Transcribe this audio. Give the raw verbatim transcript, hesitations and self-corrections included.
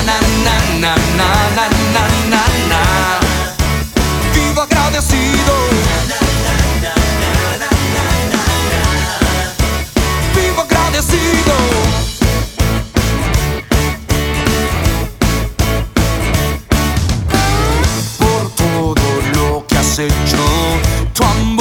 na, na, na, na, na, na, na. Vivo agradecido. Vivo agradecido. Por todo lo que has hecho, tu amor